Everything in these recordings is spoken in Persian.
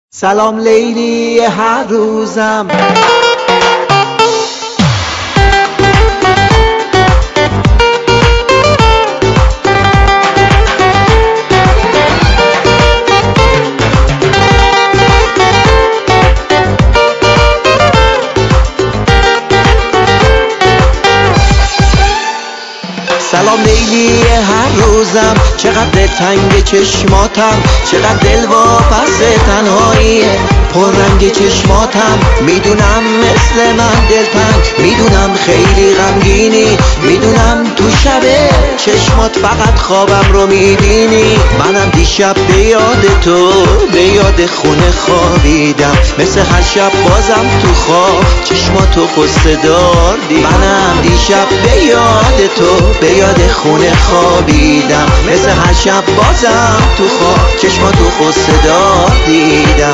سلام لیلی هر روزم، سلام لیلی هر روزم، چقدر تنگ چشماتم، چقدر دل واپس تنهاییه پررنگ چشماتم. میدونم مثل من دلتنگ، میدونم خیلی غمگینی، میدونم تو شب چشمات فقط خوابم رو میبینی. منم دیشب به یاد تو، به یاد خونه خوابیدم، مثل هر شب بازم تو خواب چشماتو قصه دار دیدم. منم دیشب به یاد تو، به یاد خونه خوابیدم، مثل هر شب بازم تو خواب چشماتو قصه دار دیدم.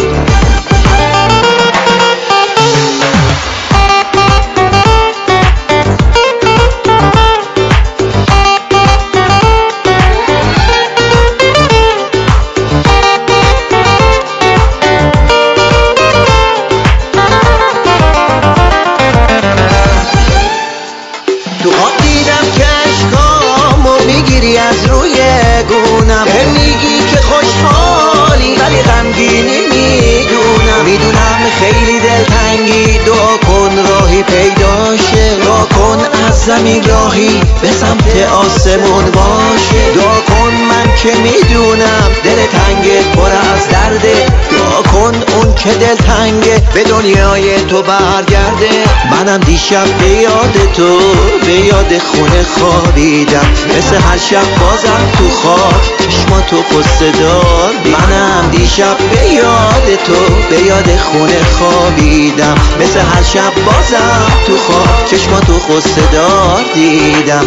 تو آن دیدم که اشکامو میگیری از روی گونم، میگی که خوشحالی ولی غمگینی. میدونم خیلی دلتنگی، دعا کن راهی پیدا شه، دعا کن از زمین راهی به سمت آسمون باشه. دعا کن من که میدونم دل تنگت پر از درده، دعا کن اون که دلتنگه به دنیای تو برگرده. منم دیشب به یاد تو، به یاد خونه خوابیدم، مثل هر شب بازم تو خواب چشماتو قصه دار. منم دیشب به یاد تو، به یاد خونه خوابیدم، مثل هر شب بازم تو خواب چشماتو قصه دار دیدم.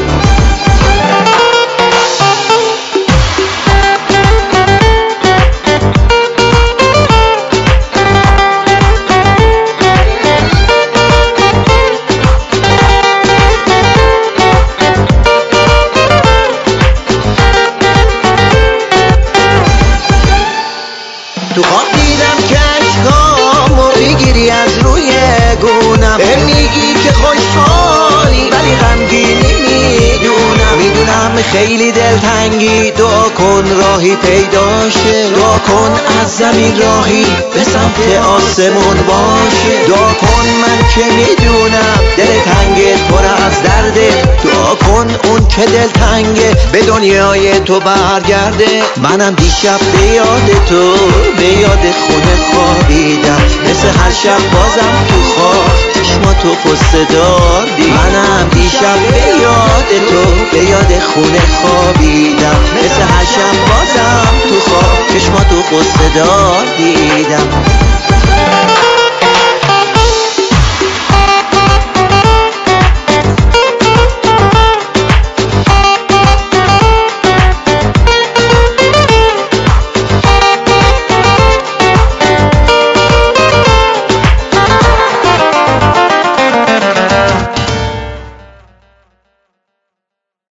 تو خواب دیدم که اشکامو میگیری از روی گونم، میگی که خوشحالی ولی غمگینی. میدونم خیلی دلتنگی، دعا کن راهی پیدا شه، دعا کن از زمین راهی به سمت آسمون باشه. دعا کن من که میدونم دل تنگت پر از درده، دعا کن اون که دلتنگه به دنیای تو برگرده. منم دیشب به یاد تو، به یاد خونه خوابیدم، مثل هر شب بازم تو خواب چشماتو قصه دار دیدم. منم دیشب به یاد تو، به یاد خونه خوابیدم، مثل هر شب بازم تو خواب چشماتو قصه دار دیدم.